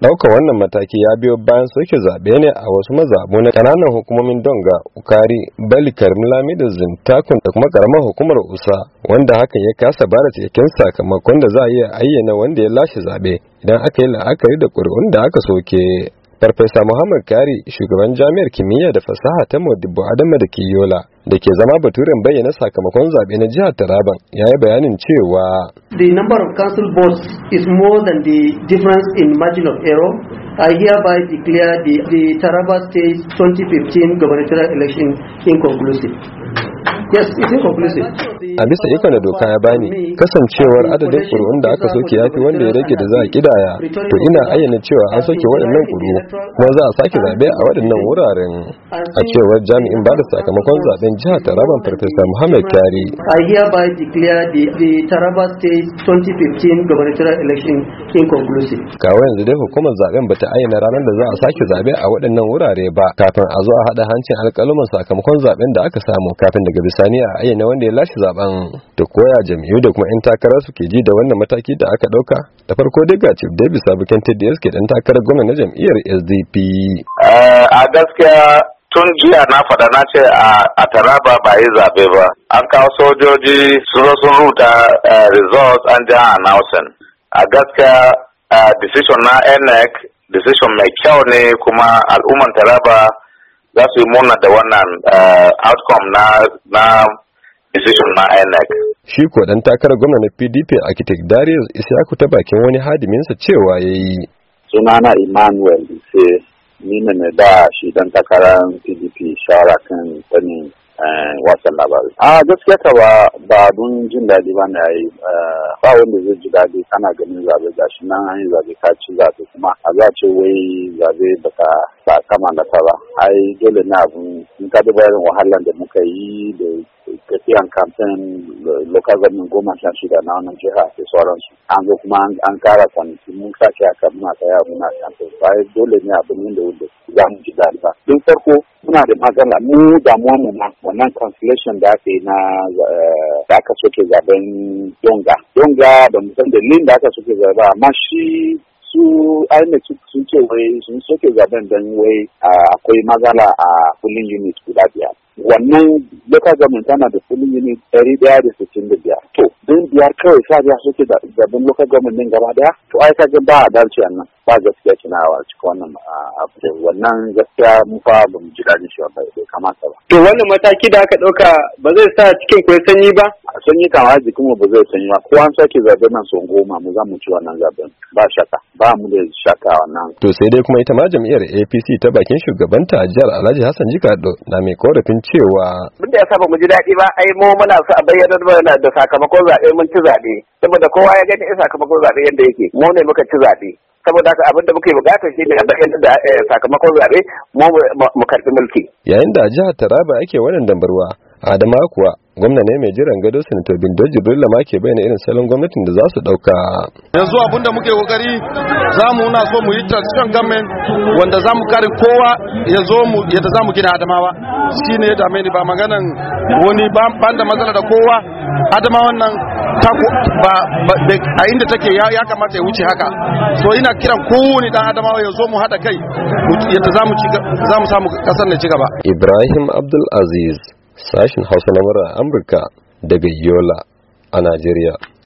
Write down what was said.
Ɗaukar wannan mataki ya biyo bayan soke zaɓe ne a wasu mazaɓu na ƙananan hukumomin Donga, Ukari, Balikar, Lamido, Zintakun da kuma ƙaramar hukumar Usa, wanda hakan ya kasa bada cikakken sakamakon da za a iya ayyana wanda ya lashe zaɓe idan aka yi la'akari da ƙuri'un da aka soke. Farfesa Muhammad Kari, shugaban jami'ar kimiyya da fasaha ta Modibo Adama da ke Yola, da ke zama baturen bayyana sakamakon zaɓe na jihar Taraban, ya yi bayanin cewa the number of council votes is more than the difference in margin of error. I hereby declare the Taraba State 2015 gubernatorial election inconclusive. Yes, it's inconclusive. A bisa ikon da doka ya bani, kasancewar adadin ƙuri'un da aka soke yafi wanda ya rage da za a kidaya, to ina ayyana cewa an soke waɗannan ƙuri'u kuma za a sake zaɓe a waɗannan wuraren. A cewar jami'in bada sakamakon zaɓen jihar Taraban Farfesa Muhammad Kari. I hereby declare the Taraba State 2015 gubernatorial election inconclusive. Kawo yanzu dai hukumar zaɓen bata ayyana ranar da za a sake zaɓe a waɗannan wurare ba, kafin a zo a haɗa hancin alƙaluman sakamakon zaɓen da aka samu, kafin daga bisani a ayyana wanda ya lashe zaɓen. Da koya jam'iyyu da kuma 'yan takara suke ji da wannan mataki da aka ɗauka. Da farko dai ga Chief Davis Abuken TDS ke ɗan takarar gwamna na jam'iyyar SDP. A gaskiya tun jiya na faɗa na ce a Taraba ba yi zaɓe ba. An kawo sojoji sun rubuta results an ja announcing. A gaskiya decision na INEC decision mai kyau ne, kuma al'umman Taraba za su yi murna da wannan outcome na decision na INEC. Shi ko dan takarar gwamna na PDP Architect Darius Ishaku ta bakin wani hadiminsa cewa yayi. Sunana Emmanuel Ise, ni ne da shi dan takarar PDP shawara kan sanin wasan labarai. Gaskiya ka ba don jin daɗi ba na yi, ba wanda zai ji daɗi kana ganin zabe gashi nan an yi zabe ka ci zabe, kuma a za ce wai zabe ba kama na ta ba. Ai dole na abun in ka duba irin wahalar da muka yi da tafiyan kamfen local government 16 na wannan jiha da sauransu, an zo kuma an kara kwanaki mun sake haka muna tsaya muna kamfen. Ai dole ne abin da wanda za mu ji daɗi ba. Don farko muna da matsala mu damuwa mu na wannan cancellation da aka yi na da aka soke zaben Donga da musan dalilin da aka soke zaben, amma shi su ainihin sun ce wai sun soke zaben don wai akwai matsala a polling unit guda biyar. Wannan local government tana da polling unit 165. To don biyar kawai sa biya soke zaben local government din gaba daya, to ai kaga ba adalci a nan, ba gaskiya kinawa cikin wannan abu. Wannan gaskiya mu fa ba mu ji daɗin shi ba, bai kamata ba. To wannan mataki da aka ɗauka ba zai sa cikin ku sanyi ba? Sanyi kan haji kuma ba zai sanyi ba. Ko an sake zaben nan son 10 mu za mu ci wannan zaben, ba shaka, ba mu da shaka wannan. To sai dai kuma ita ma jam'iyyar APC ta bakin shugabanta a jihar Alhaji Hassan Jikado na mai korafin cewa abin da ya saba mu ji daɗi ba, ai mu muna so a bayyana da sakamakon zaɓe, mun ci zaɓe, saboda kowa ya gani sakamakon zaɓe yadda yake, mu ne muka ci zaɓe. Saboda haka abin da muke bukata shi ne a bayyana da sakamakon zaɓe mu karɓi mulki. Yayin da a jihar Taraba ake wannan dambarwa, Adama kuwa gwamna ne mai jiran gado Sanato Bindo Jibril ma ke bayyana irin salon gwamnatin da za su dauka. Yanzu abin da muke kokari na so mu yi transition government wanda za mu kare kowa ya zo mu yadda za mu gina Adamawa. Shi ne ya dame ni, ba maganan wani ban da matsala da kowa. Adamawan nan a inda take ya kamata ya wuce haka. So ina kiran kowane dan Adamawa ya zo mu haɗa kai yadda za mu samu kasar na ci gaba. Ibrahim Abdul Aziz, sashin Hausa na Amurka daga Yola a Najeriya.